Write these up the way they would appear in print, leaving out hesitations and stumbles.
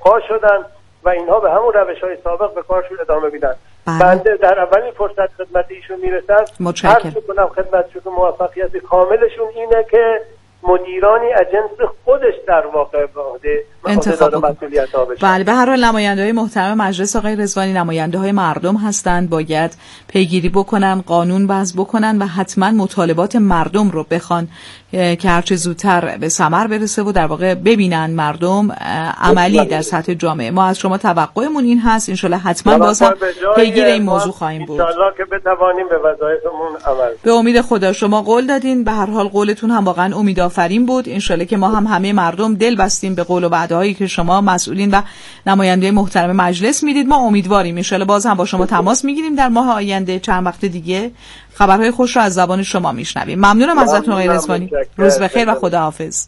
فاش شدن و اینها به همون روش‌های سابق به کارشون ادامه میدن. بنده در اولین فرصت خدمت ایشون میرسم عرض میکنم خدمتشون که موفقیت کاملشون اینه که مدیرانی از جنس خودش در واقع به عهده مسئولیت ها بشن. بله، به هر حال نماینده‌های محترم مجلس آقای رضوانی نماینده‌های مردم هستند، باید پیگیری بکنن، قانون وضع بکنن و حتما مطالبات مردم رو بخوان که هرچه زودتر به ثمر برسه و در واقع ببینن مردم عملی در سطح جامعه. ما از شما توقعمون این هست، ان حتما باز هم پیگیر این موضوع خواهیم بود. ان شاءالله که بتوانیم به وظایفمون عمل. به امید خدا. شما قول دادین، به هر حال قولتون هم واقعا امیدآفرین بود. ان که ما هم همه مردم دل بستیم به قول و وعده‌هایی که شما مسئولین و نماینده محترم مجلس میدید. ما امیدواریم ان باز هم با شما تماس میگیریم در ماه آینده، چند وقت دیگه خبرهای خوش رو از زبان شما میشنویم. ممنونم ازتون آقای رضوانی. روز بخیر و خداحافظ.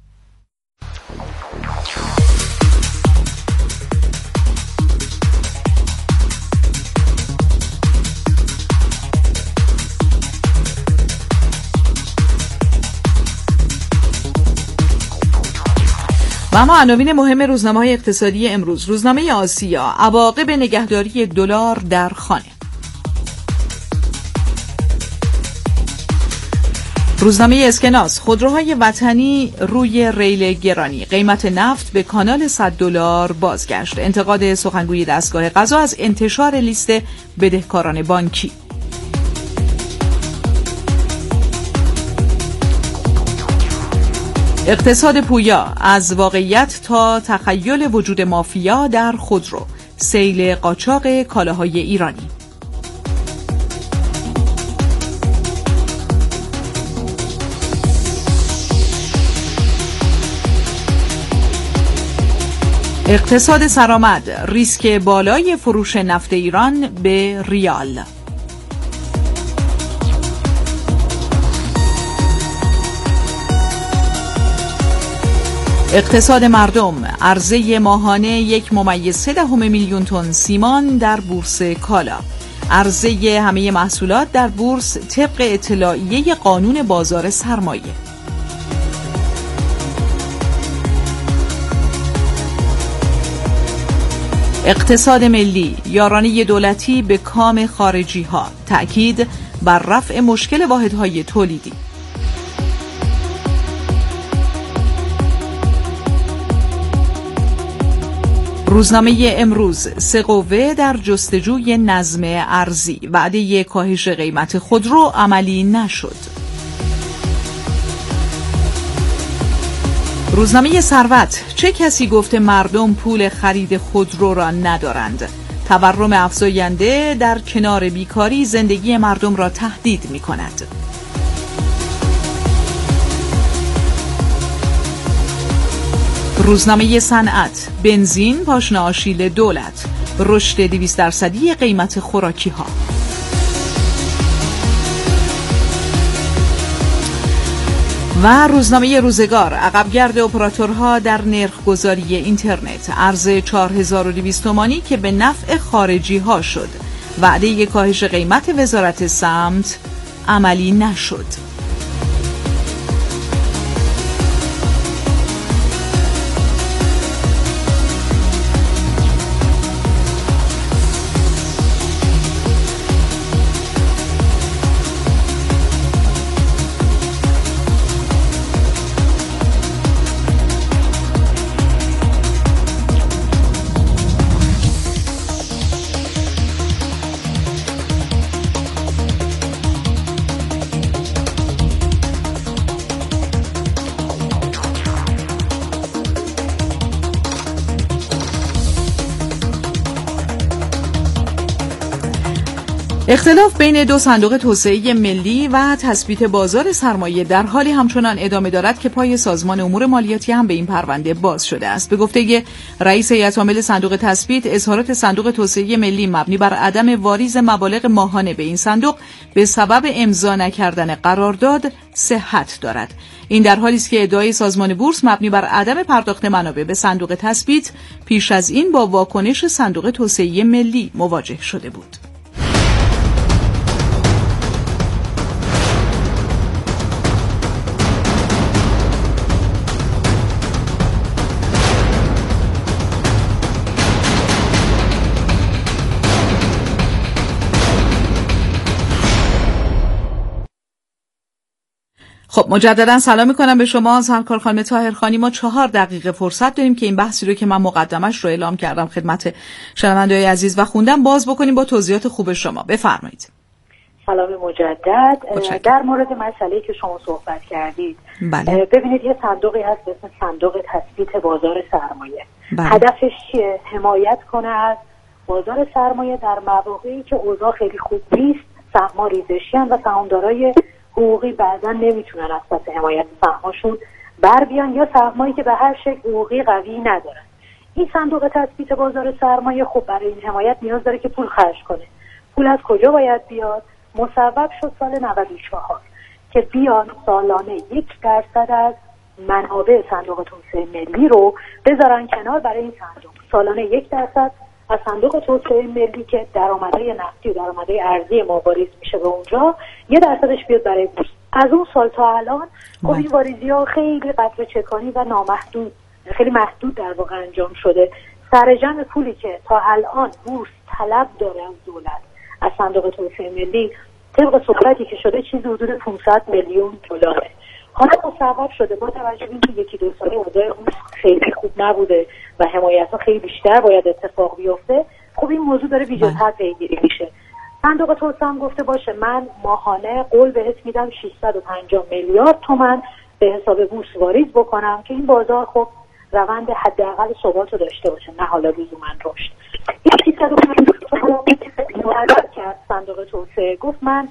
و اما عناوین مهم روزنامه‌های اقتصادی امروز. روزنامه آسیا: عواقب نگهداری دلار در خانه. روزنامه اسکناس: خودروهای وطنی روی ریل گرانی، قیمت نفت به کانال $100 بازگشت. انتقاد سخنگوی دستگاه قضا از انتشار لیست بدهکاران بانکی. اقتصاد پویا: از واقعیت تا تخیل وجود مافیا در خودرو، سیل قاچاق کالاهای ایرانی. اقتصاد سرآمد: ریسک بالای فروش نفت ایران به ریال. اقتصاد مردم: عرضه ماهانه 1.3 میلیون تن سیمان در بورس کالا. عرضه همه محصولات در بورس طبق اطلاعیه قانون بازار سرمایه. اقتصاد ملی: یارانه دولتی به کام خارجی ها، تأکید بر رفع مشکل واحدهای تولیدی. روزنامه امروز: سه قوه در جستجوی نظم ارزی، وعده کاهش قیمت خودرو عملی نشد. روزنامه ثروت: چه کسی گفته مردم پول خرید خودرو را ندارند؟ تورم افزاینده در کنار بیکاری زندگی مردم را تهدید می کند. روزنامه صنعت: بنزین پاشنه آشیل دولت، رشد 200% قیمت خوراکی ها. و روزنامه روزگار: عقبگرد اپراتورها در نرخ‌گذاری اینترنت، ارز 4200 تومانی که به نفع خارجی ها شد، وعده کاهش قیمت وزارت سمت عملی نشد. اختلاف بین دو صندوق توسعه ملی و تثبیت بازار سرمایه در حالی همچنان ادامه دارد که پای سازمان امور مالیاتی هم به این پرونده باز شده است. به گفته رئیس هیئت عامل صندوق تثبیت، اظهارات صندوق توسعه ملی مبنی بر عدم واریز مبالغ ماهانه به این صندوق به سبب امضا نکردن قرارداد صحت دارد. این در حالی است که ادعای سازمان بورس مبنی بر عدم پرداخت منابع به صندوق تثبیت پیش از این با واکنش صندوق توسعه ملی مواجه شده بود. خب مجددا سلام میکنم به شما سرکار خانم طاهرخانی. ما 4 دقیقه فرصت داریم که این بحثی رو که من مقدمش رو اعلام کردم خدمت شنونده‌های عزیز و خوندم باز بکنیم با توضیحات خوب شما. بفرمایید. سلام مجدد. در مورد مسئله‌ای که شما صحبت کردید، بله. ببینید یه صندوقی هست به اسم صندوق تثبیت بازار سرمایه. بله. هدفش چیه؟ حمایت کنه از بازار سرمایه در مواقعی که اوضاع خیلی خوب نیست، سهم‌ها ریزشی و سهامدارای حقوقی بعضا نمیتونن از پس حمایت سهم‌هاشون بر بیان یا سهمایی که به هر شکل حقوقی قوی ندارن. این صندوق تثبیت بازار سرمایه خب برای این حمایت نیاز داره که پول خرج کنه. پول از کجا باید بیاد؟ مصوب شد سال 94 که بیان سالانه 1% از منابع صندوق توسعه ملی رو بذارن کنار برای این صندوق. سالانه 1% از صندوق توسعه ملی که درآمدهای نفتی و درآمدهای ارزی ما واریز میشه به اونجا 1% بیاد برای بورس. از اون سال تا الان خب این واریزی‌ها خیلی قدر چکانی و نامحدود، خیلی محدود در واقع انجام شده. سرجم پولی که تا الان بورس طلب داره از دولت از صندوق توسعه ملی طبق صحبتی که شده چیزی حدود 500 میلیون دلاره. حالا مصوب شده با توجه به اینکه یکی دو ساله اوضاع خیلی خوب نبوده و حمایت‌ها خیلی بیشتر باید اتفاق بیفته، خب این موضوع داره بی‌جدت پیگیری میشه. صندوق توسعه هم گفته باشه من ماهانه قول بهت میدم 650 میلیارد تومان به حساب بورس واریز بکنم که این بازار خب روند حداقل ثبات رو داشته باشه، نه حالا لزوما رشد. این 650 معرض کرد صندوق توسعه، گفت من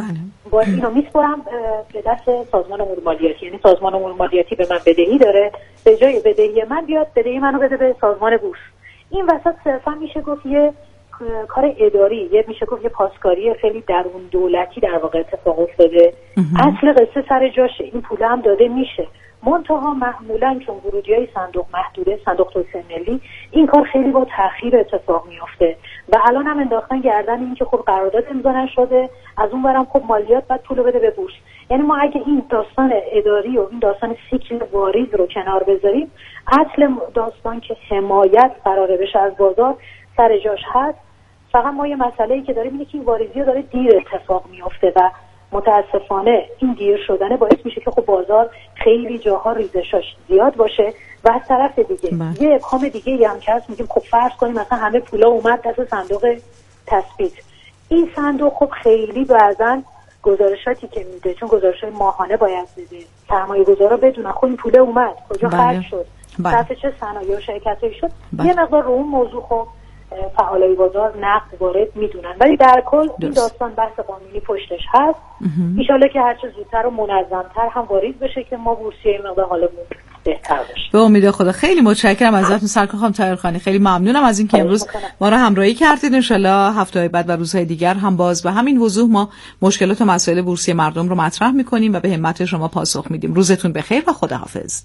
با اینو میسپرم به دست سازمان امور مالیاتی، یعنی سازمان امور مالیاتی به من بدهی داره، به جای بدهی من بیاد بدهی منو بده به سازمان بورس. این وسط صرفا میشه گفت یه کار اداری، یه میشه گفت یه پاسکاری خیلی درون دولتی در واقع اتفاق افتاده. اصل قصه سر جاشه، این پول هم داده میشه، منتها معمولا چون ورودی‌های صندوق محدوده، صندوق توسعه ملی، این کار خیلی با تأخیر اتفاق میفته و الان هم انداختن گردن این که خب قرارداد امضا نشده، از اون برم خب مالیات بعد پولو بده به بورس. یعنی ما اگه این داستان اداری و این داستان سیکل واریز رو کنار بذاریم، اصل داستان که حمایت قراره بشه از بازار سر جاش هست. فقط ما یه مسئله‌ای که داریم اینه که این واریزی داره دیر اتفاق میفته و متاسفانه این دیر شدنه باعث میشه که خب بازار خیلی جاها ریزشاش زیاد باشه و از طرف دیگه یه اقام دیگه هم که هست، میگیم خب فرض کنیم مثلا همه پولا اومد دست صندوق تثبیت، این صندوق خب خیلی بعضن گزارشاتی که میده، چون گزارشات ماهانه باید بده، سرمایه گذارا بدونن خب این پوله اومد کجا خرج شد، صرف چه صنایع و شرکتایی شد، یه مقدار رو اون موضوع خب فعالای بازار نقد وارد میدونن، ولی در کل این داستان بحث قانونی پشتش هست. ان شاءالله که هرچه زودتر و منظمتر هم واریز بشه که ما بورسیه مقدار حالمون بهتر بشه. به امید خدا. خیلی متشکرم ازتون سرکار خانم طاهرخانی، خیلی ممنونم از اینکه امروز ما رو همراهی کردید. ان شاءالله هفته‌های بعد و روزهای دیگر هم باز به همین وضوح ما مشکلات و مسائل بورسی مردم رو مطرح می‌کنیم و به همت شما پاسخ میدیم. روزتون بخیر و خداحافظ.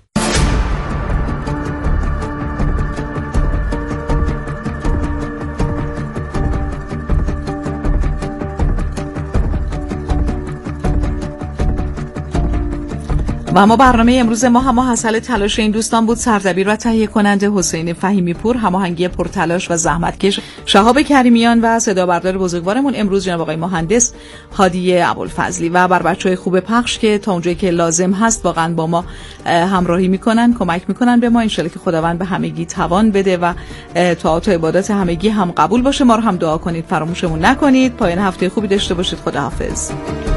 و اما برنامه امروز ما حاصل تلاش این دوستان بود. سردبیر و تهیه کننده حسین فهیمی پور، هماهنگی پرتلاش و زحمتکش شهاب کریمیان و صدا بردار بزرگوارمون امروز جناب آقای مهندس هادی ابوالفضلی و بر بچهای خوب پخش که تا اونجایی که لازم هست واقعا با ما همراهی میکنن، کمک میکنن به ما. ان شاءالله که خداوند به همگی توان بده و طاعات و عبادات همگی هم قبول باشه. ما رو هم دعا کنید، فراموشمون نکنید. پایان هفته خوبی داشته باشید. خداحافظ.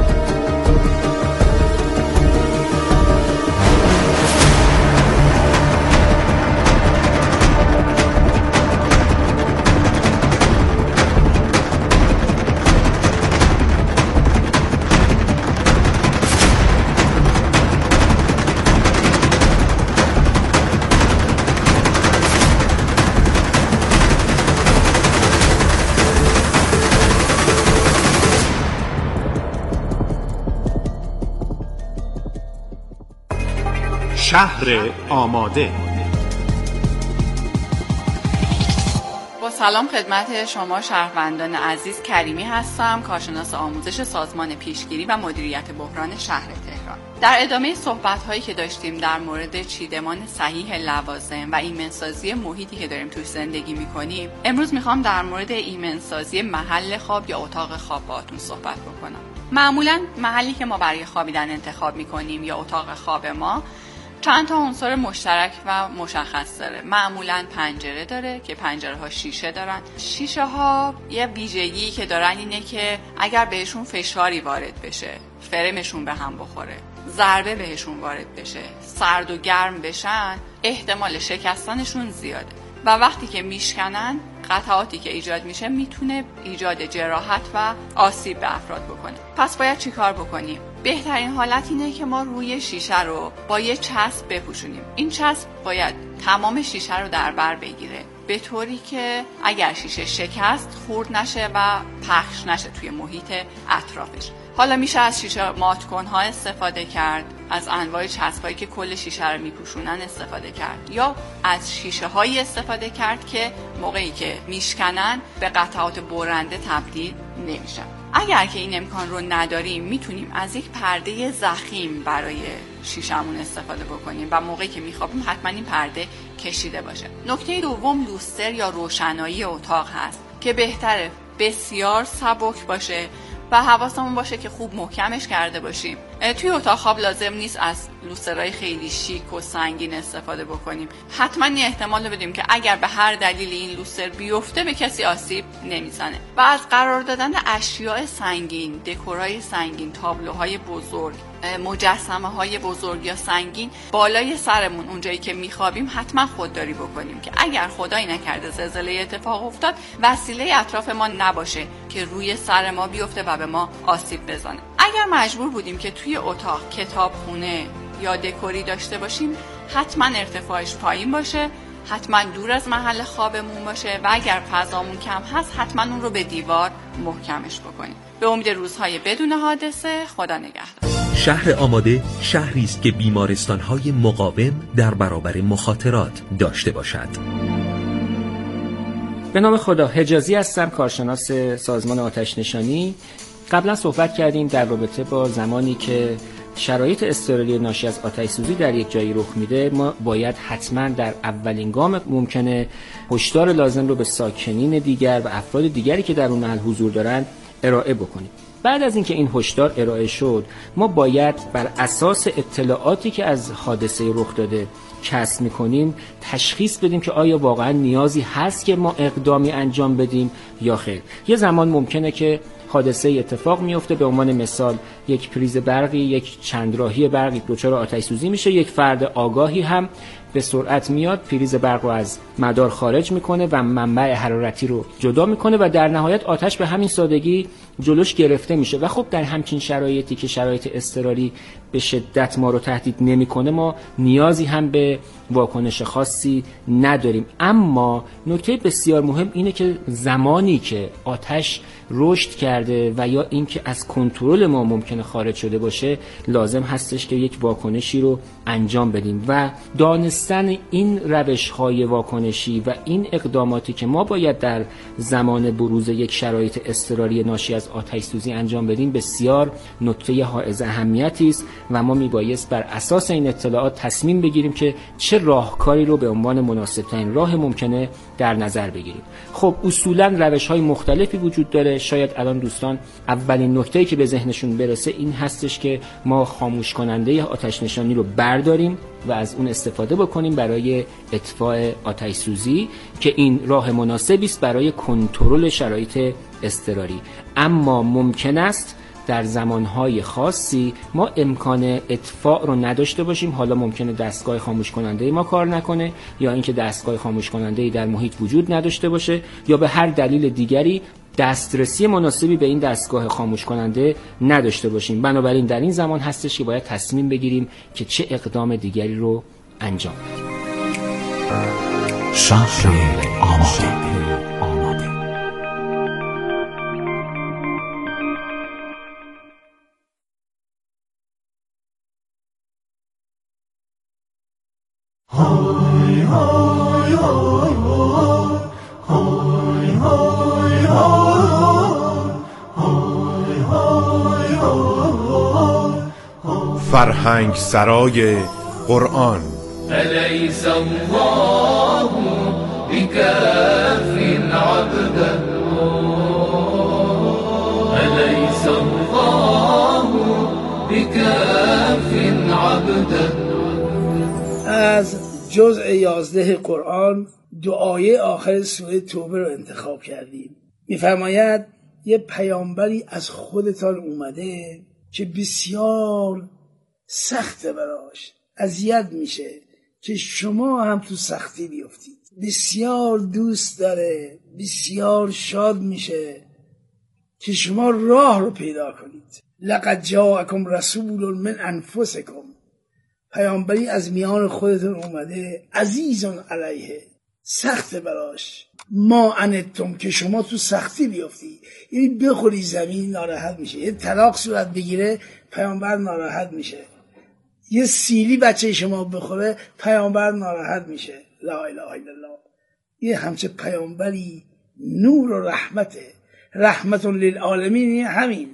شهر آماده. با سلام خدمت شما شهروندان عزیز، کریمی هستم، کارشناس آموزش سازمان پیشگیری و مدیریت بحران شهر تهران. در ادامه صحبت‌هایی که داشتیم در مورد چیدمان صحیح لوازم و ایمن‌سازی محیطی که داریم توش زندگی می‌کنیم، امروز می‌خوام در مورد ایمن‌سازی محل خواب یا اتاق خواب باهاتون صحبت بکنم. معمولا محلی که ما برای خوابیدن انتخاب میکنیم یا اتاق خواب ما چند تا عنصر مشترک و مشخص داره. معمولا پنجره داره که پنجره ها شیشه دارن. شیشه ها یه ویژگی که دارن اینه که اگر بهشون فشاری وارد بشه، فرمشون به هم بخوره، ضربه بهشون وارد بشه، سرد و گرم بشن، احتمال شکستنشون زیاده و وقتی که میشکنن قطعاتی که ایجاد میشه میتونه ایجاد جراحت و آسیب به افراد بکنه. پس باید چی کار بکنیم؟ بهترین حالت اینه که ما روی شیشه رو با یه چسب بپوشونیم. این چسب باید تمام شیشه رو در بر بگیره به طوری که اگر شیشه شکست خورد نشه و پخش نشه توی محیط اطرافش. حالا میشه از شیشه مات‌کن‌ها استفاده کرد، از انواع چسبایی که کل شیشه رو میپوشونن استفاده کرد، یا از شیشه هایی استفاده کرد که موقعی که میشکنن به قطعات برنده تبدیل نمیشن. اگر که این امکان رو نداریم میتونیم از یک پرده ضخیم برای شیشمون استفاده بکنیم و موقعی که میخوابیم حتما این پرده کشیده باشه. نکته دوم لوستر یا روشنایی اتاق هست که بهتره بسیار سبک باشه و حواسمون باشه که خوب محکمش کرده باشیم. توی اتاق خواب لازم نیست از لوسترهای خیلی شیک و سنگین استفاده بکنیم. حتما این احتمال رو بدیم که اگر به هر دلیل این لوستر بیفته به کسی آسیب نمیزنه. و از قرار دادن اشیاء سنگین، دکورهای سنگین، تابلوهای بزرگ، مجسمه های بزرگ یا سنگین بالای سرمون اونجایی که میخوابیم حتما خودداری بکنیم که اگر خدایی نکرده زلزله اتفاق افتاد وسیله اطراف ما نباشه که روی سر ما بیفته و به ما آسیب بزنه. اگر مجبور بودیم که توی اتاق کتابخونه یا دکوری داشته باشیم حتما ارتفاعش پایین باشه، حتما دور از محل خوابمون باشه و اگر فضامون کم هست حتما اون رو به دیوار محکمش بکنیم. به امید روزهای بدون حادثه. خدا نگهدار. شهر آماده شهری است که بیمارستان‌های مقاوم در برابر مخاطرات داشته باشد. به نام خدا. حجازی هستم، کارشناس سازمان آتش نشانی. قبلا صحبت کردیم در رابطه با زمانی که شرایط اضطراری ناشی از آتش سوزی در یک جایی رخ میده، ما باید حتما در اولین گام ممکنه هشدار لازم رو به ساکنین دیگر و افراد دیگری که در اون محل حضور دارند ارائه بکنیم. بعد از اینکه این هشدار ارائه شد، ما باید بر اساس اطلاعاتی که از حادثه رخ داده کسب می‌کنیم تشخیص بدیم که آیا واقعا نیازی هست که ما اقدامی انجام بدیم یا خیر. یه زمان ممکنه که حادثه اتفاق میفته، به عنوان مثال یک پریز برقی، یک چندراهی برقی دچار آتش سوزی میشه، یک فرد آگاهی هم به سرعت میاد پریز برق رو از مدار خارج میکنه و منبع حرارتی رو جدا میکنه و در نهایت آتش به همین سادگی جلوش گرفته میشه. و خب در همچین شرایطی که شرایط اضطراری به شدت ما رو تهدید نمیکنه، ما نیازی هم به واکنش خاصی نداریم. اما نکته بسیار مهم اینه که زمانی که آتش رشد کرده و یا اینکه از کنترل ما ممکنه خارج شده باشه، لازم هستش که یک واکنشی رو انجام بدیم و دانستن این روش‌های واکنشی و این اقداماتی که ما باید در زمان بروز یک شرایط اضطراری ناشی از آتش سوزی انجام بدیم بسیار نکته حائز اهمیتی است و ما میبایست بر اساس این اطلاعات تصمیم بگیریم که چه راهکاری رو به عنوان مناسب‌ترین راه ممکنه در نظر بگیریم. خب اصولاً روش‌های مختلفی وجود داره. شاید الان دوستان اولین نکته‌ای که به ذهنشون برسه این هستش که ما خاموش کننده آتش نشانی رو برداریم و از اون استفاده بکنیم برای اطفاء آتش سوزی که این راه مناسبی است برای کنترل شرایط اضطراری. اما ممکن است در زمانهای خاصی ما امکان اطفاء رو نداشته باشیم. حالا ممکنه دستگاه خاموش کننده ما کار نکنه یا اینکه دستگاه خاموش کننده در محیط وجود نداشته باشه یا به هر دلیل دیگری دسترسی مناسبی به این دستگاه خاموش کننده نداشته باشیم. بنابراین در این زمان هستش که باید تصمیم بگیریم که چه اقدام دیگری رو انجام بدیم. شهر آماده. فرهنگ سرای قرآن. أليس الله بكاف عبده أليس الله از جزء 11 قرآن دعای آخر سوره توبه رو انتخاب کردیم. می‌فرماید یه پیامبری از خودتان اومده که بسیار سخته براش، اذیت میشه که شما هم تو سختی بیفتید. بسیار دوست داره، بسیار شاد میشه که شما راه رو پیدا کنید. لقد جاءکم رسول من انفسکم، پیامبری از میان خودتون اومده، عزیز علیه، سخت براش، ما انتم، که شما تو سختی بیفتی. یعنی بخوری زمین ناراحت میشه، یه طلاق صورت بگیره پیامبر ناراحت میشه، یه سیلی بچه شما بخوره پیامبر ناراحت میشه. لا اله الا الله. یه همچه پیامبری نور و رحمته، رحمت للعالمین. همین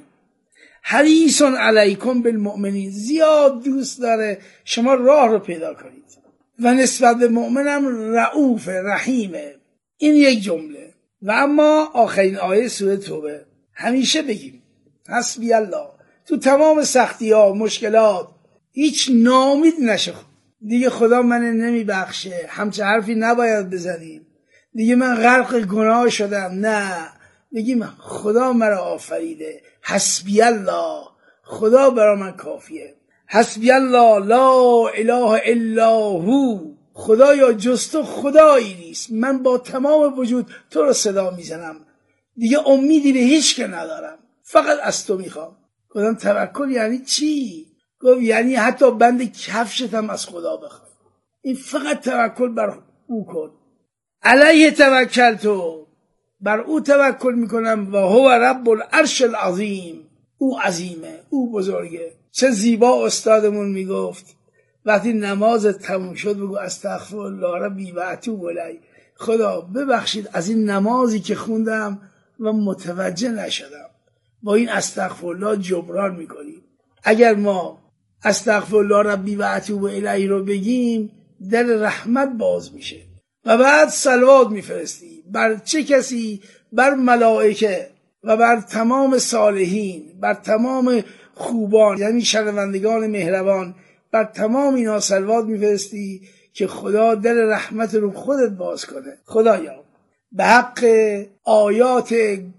حریص علیکم بالمؤمنین، زیاد دوست داره شما راه رو پیدا کنید و نسبت به مؤمنم رؤوف رحیمه. این یک جمله. و اما آخرین آیه سوره توبه همیشه بگیم حسبی الله. تو تمام سختی ها مشکلات هیچ ناامید نشه، دیگه خدا من نمیبخشه، همچه حرفی نباید بزنیم، دیگه من غرق گناه شدم. نه، بگیم خدا مرا آفریده، حسبی الله، خدا برا من کافیه. حسبی الله لا اله الا هو، خدایا جز تو خدایی نیست، من با تمام وجود تو رو صدا میزنم، دیگه امیدی به هیچ که ندارم، فقط از تو میخوام. گفتم توکل یعنی چی؟ گفت یعنی حتی بند کفشت هم از خدا بخوای، این فقط توکل بر او کن. علیه توکل، تو بر او توکل میکنم و هو رب العرش العظیم، او عظیمه، او بزرگه. چه زیبا استادمون میگفت وقتی نماز تموم شد بگو استغفرالله ربی و اتوب الیه، خدا ببخشید از این نمازی که خوندم و متوجه نشدم. با این استغفرالله جبران میکنیم. اگر ما استغفرالله ربی و اتوب الیه رو بگیم در رحمت باز میشه. و بعد صلوات میفرستی بر چه کسی؟ بر ملائکه و بر تمام صالحین، بر تمام خوبان، یعنی شنوندگان مهربان، بر تمام اینا صلوات میفرستی که خدا دل رحمت رو خودت باز کنه. خدایا به حق آیات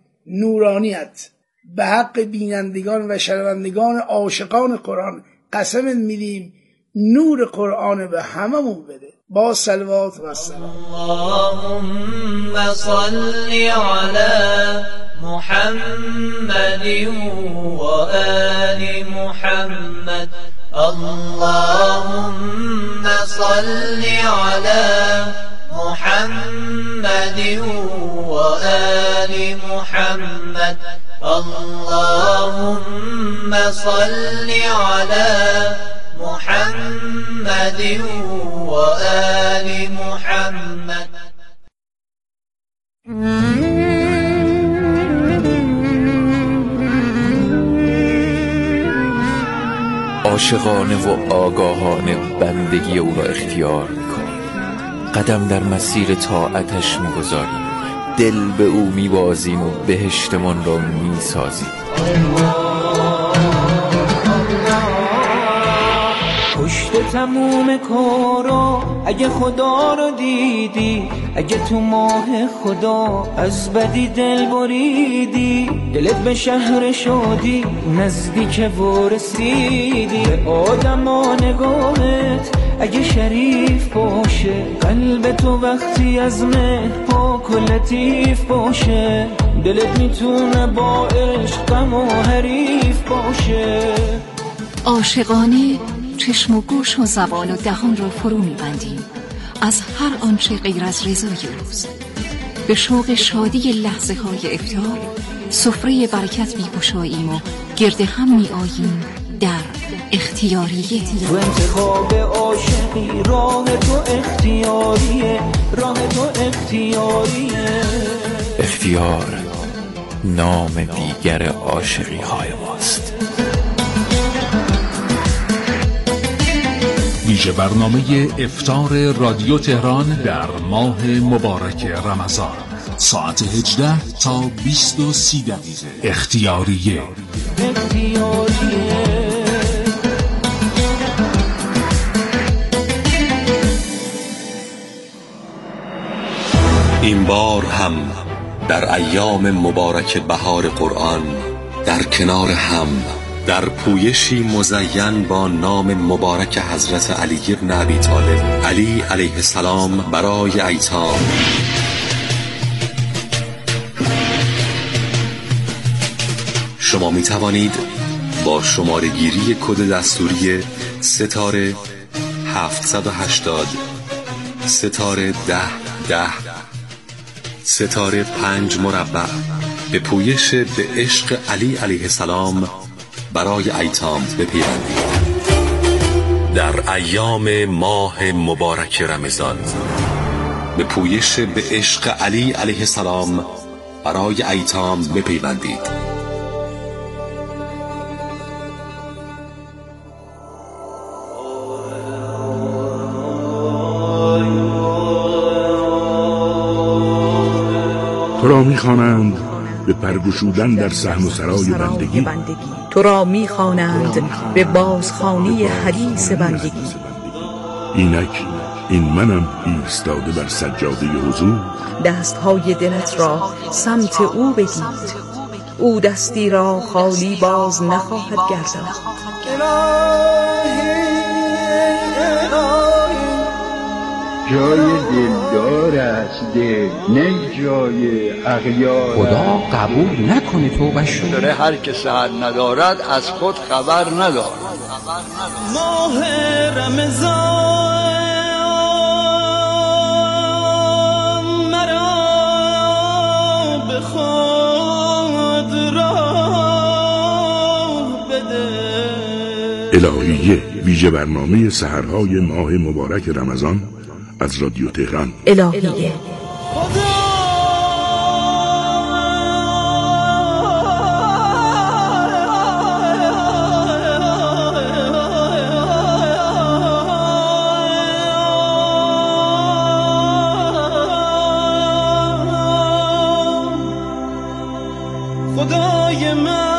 نورانیت، به حق بینندگان و شنوندگان عاشقان قرآن قسم میدیم نور قرآن به هممون بده. با صلوات و سلام. اللهم صل علی محمد و آل محمد. اللهم صل علی محمد و آل محمد. اللهم صل علی محمد و آل محمد. عاشقانه و آگاهانه بندگی او را اختیار می‌کنیم، قدم در مسیر طاعتش می‌گذاریم، دل به او می‌بازیم و بهشتمان را می‌سازیم. پشت تموم کارا اگه خدا رو دیدی، اگه تو ماه خدا از بدی دل بریدی، دلت به شهر شادی نزدیک و رسیدی، به آدم ها نگاهت اگه شریف باشه، قلب تو وقتی از مهر پاک و لطیف باشه، دلت میتونه با عشق غم و حریف باشه. عاشقانه چشم و گوش و زبان و دهان را فرو می‌بندیم از هر آنچه غیر از رضای اوست. به شوق شادی لحظه های افطار سفره برکت می‌گشاییم و گرد هم می‌آییم در اختیاریه. تو انتخاب عاشقی راه تو اختیاریه، راه تو اختیاریه. اختیار نام دیگر عاشقی های ماست. ویژه برنامه افطار رادیو تهران در ماه مبارک رمضان، ساعت 18 تا 20:30 اختیاریه. این بار هم در ایام مبارک بهار قرآن در کنار هم در پویشی مزین با نام مبارک حضرت علی ابن ابی طالب علی علیه السلام برای ایتام شما می توانید با شماره گیری کد دستوری ستاره 780 ستاره 10 ستاره 5 مربع به پویش به عشق علی علیه السلام برای ایتام بپیوندید. در ایام ماه مبارک رمضان به پویش به عشق علی علیه السلام برای ایتام بپیوندید. تو را می‌خوانند به پرگشودن در صحن و سرای بندگی، تو را می‌خوانند به بازخوانی حدیث بندگی. اینک این منم ایستاده بر سجاده حضور، دستهای دلت را سمت او بگیر، او دستی را خالی باز نخواهد گرداند. جای دلدار است دل، نه جای اغیار. خدا قبول نکنه توبه‌شو. داره هر که سحر ندارد از خود خبر ندارد. ماه رمضان مرا به خود راه بده. الهیه ویژه برنامه سحرهای ماه مبارک رمضان از رادیو تهران. الهیه خدای من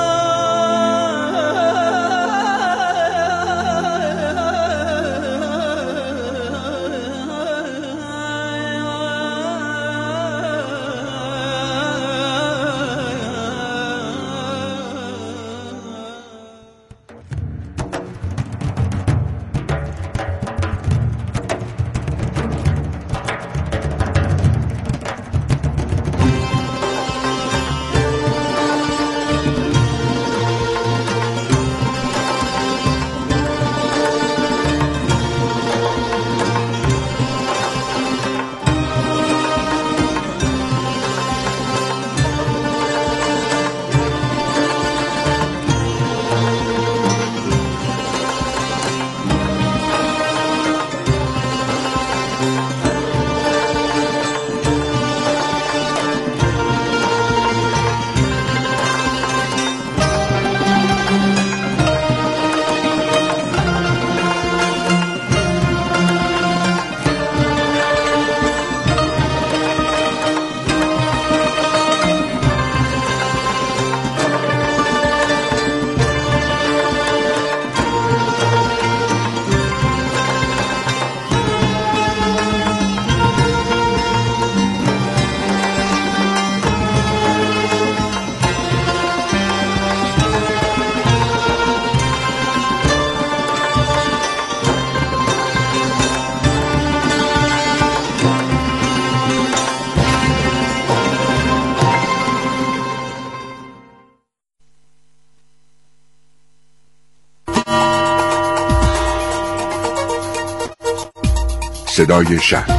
صدای شهر.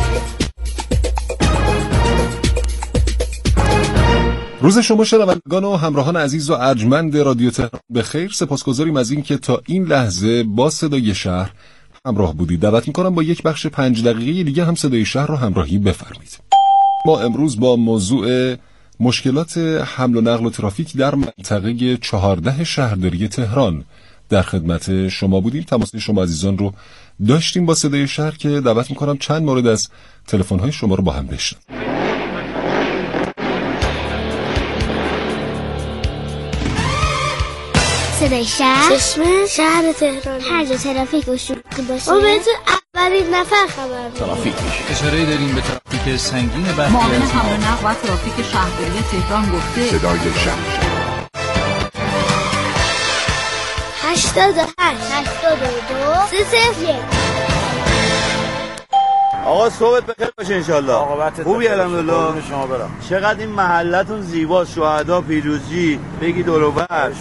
روز شما شنوندگان و همراهان عزیز و ارجمند رادیو تهران به خیر. سپاسگزاریم از این که تا این لحظه با صدای شهر همراه بودید. دعوت می‌کنم با یک بخش 5 دقیقه دیگه هم صدای شهر رو همراهی بفرمایید. ما امروز با موضوع مشکلات حمل و نقل و ترافیک در منطقه 14 شهرداری تهران در خدمت شما بودیم. تماس شما عزیزان رو داشتیم با صدای شهر که دعوت می‌کنم چند مورد از تلفن‌های شما رو با هم بشنویم. صدای شهر، چشم شهر تهران، هر جا ترافیک و شلوغی باشه ما بهتون اولین نفر خبر میدیم. ترافیک اشاره داریم به ترافیک ترافیک سنگین برخی معاون حمل و نقل و ترافیک شهرداری تهران گفته صدای شهر 88 82 301. آقا صحبت بخیر باشه انشالله. خوبی الحمدلله. شما برم. چقدر این محلتون زیباست، شهدا، پیروزی، بگی دور و بر.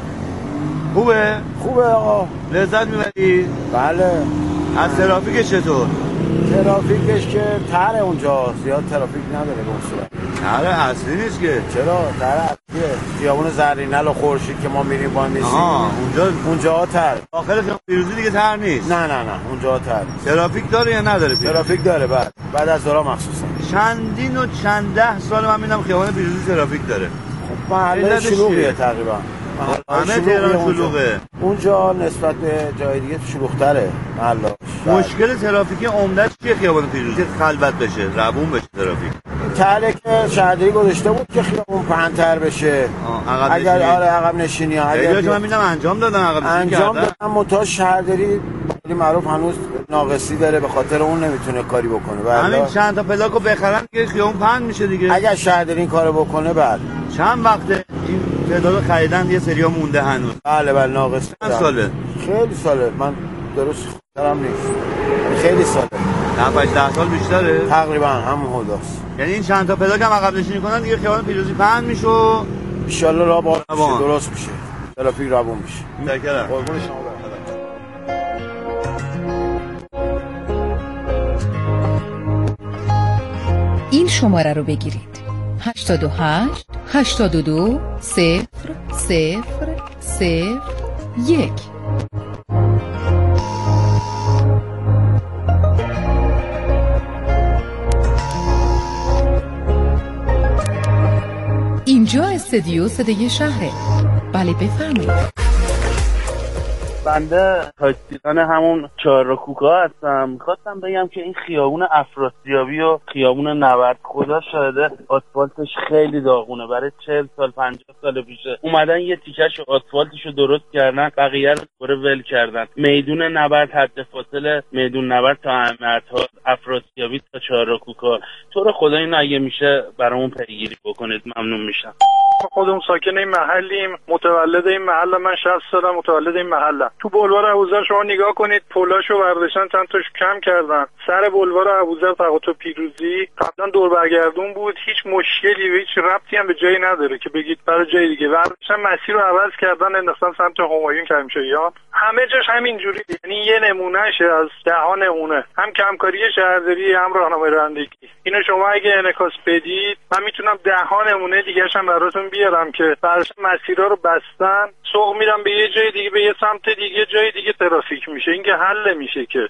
خوبه آقا. لذت میبری؟ بله. از ترافیک چطور؟ ترافیکش که تره اونجا زیاد ترافیک نداره به اون صورت. تره اصلی نیست که. چرا؟ تره اصلیه. خیابون زرینل و خورشید که ما میریم با نیستیم. اونجا تر. داخل خیابون پیروزی دیگه تر نیست. نه اونجا تر. ترافیک داره یا نداره؟ ترافیک داره بعد از ظهر مخصوصا. چندین و چند ده سال من میبینم خیابون پیروزی ترافیک داره. خب محله شلوغیه تقریبا. همه تهران شلوغه. اونجا نسبت به جای دیگه شلوغ‌تره محله. مشکل ترافیکی عمده‌اش چیه خیابون پیروزی؟ خلوت بشه، روون بشه ترافیک. تره که شهرداری گذاشته بود که خیابون پهن‌تر بشه. اگر عقب نشینی ها اگر من می‌بینم انجام دادن منتها شهرداری معروف هنوز ناقصی داره، به خاطر اون نمیتونه کاری بکنه. همین چند تا پلاکو بخرن دیگه خیابون پهن میشه دیگه. اگر شهرداری این کارو بکنه بعد چند وقته این تعداد خریدن یه سریا مونده هنوز؟ بله ناقص. چند ساله؟ خیلی ساله. من درست خاطرم نیست. خیلی ساله. 10 سال بیشتره؟ تقریبا همون حداست. یعنی این چند تا پلاک هم عقب نشینی کنن دیگه خیابون پیروزی پهن میشه و ان شاءالله راه باز میشه، درست میشه. ترافیک روون میشه. متشکرم. قربون شما برم. این شماره رو بگیرید 88 82 0 0 0 1. اینجا استودیو صدای شهره. بله بفرمایید. بنده تاکسیدان همون چهارراه‌کوکا هستم. میخواستم بگم که این خیابون افراسیابی و خیابون نبرد خدا شاهده آسفالتش خیلی داغونه. برای 40 سال 50 سال پیشه اومدن یه تیکش آسفالتشو درست کردن، بقیه رو دوباره ول کردن. میدون نبرد حد فاصله میدون نبرد تا احمدها، افراسیابی تا چهارراه‌کوکا، تو رو خدا این اگه میشه برامون پیگیری بکنید ممنون میشم. خودمون ساکن این محلیم، متولد این محله. من 60 سالم متولد این محله. تو بلوار ابوذر شما نگاه کنید، پلاشو برداشتن چند تاش کم کردن. سر بلوار ابوذر تقاطع پیروزی قبلا دور برگردون بود، هیچ مشکلی و هیچ ربطی هم به جایی نداره که بگید برای جای دیگه. برداشتن مسیر رو عوض کردن، انداختن سمت همایون کرمانشاهیان. همه جاش همینجوری، یعنی یه نمونهشه از دهان نمونه. هم کمکاری شهرداری، هم راهنمای رانندگی. اینو شما اگه انعکاس بدید، من میتونم دهان نمونه دیگه‌ش هم براتون بیارم که براشون مسیرها رو بستن، سوق میرم به یه جای دیگه، به یه سمت دیگه، جای دیگه ترافیک میشه. این که حل میشه که.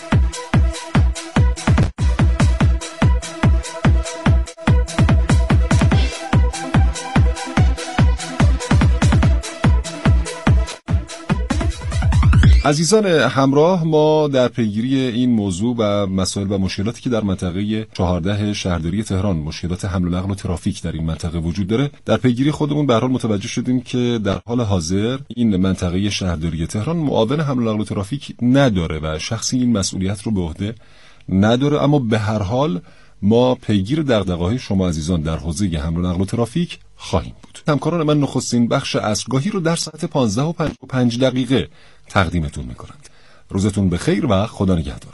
عزیزان همراه، ما در پیگیری این موضوع و مسائل و مشکلاتی که در منطقه 14 شهرداری تهران، مشکلات حمل و نقل و ترافیک در این منطقه وجود داره، در پیگیری خودمون به هر حال متوجه شدیم که در حال حاضر این منطقه شهرداری تهران معاون حمل و نقل و ترافیک نداره و شخصی این مسئولیت رو به عهده نداره. اما به هر حال ما پیگیر دغدغه‌های شما عزیزان در حوزه حمل و نقل و ترافیک خواهیم بود. همکاران من نخستین بخش عصرگاهی رو در ساعت 15:55 تقدیمتون میکنند. روزتون بخیر و خدا نگهدار.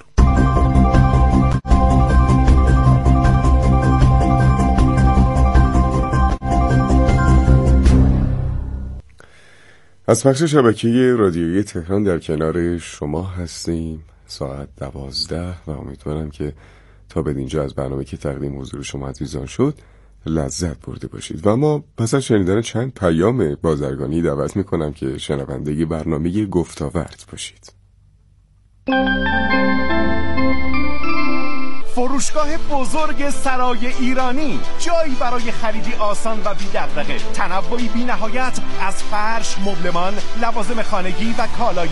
از پخش شبکه رادیویی تهران در کنار شما هستیم. ساعت 12 و امیدوارم که تا به اینجا از برنامه که تقدیم حضور شما عزیزان شد لذت برده باشید. و ما پس از شنیدن چند پیام بازرگانی دعوت میکنم که شنونده برنامه گفتاورد باشید. فروشگاه بزرگ سرای ایرانی، جایی برای خریدی آسان و بی دغدغه، تنوعی بی نهایت از فرش، مبلمان، لوازم خانگی و کالای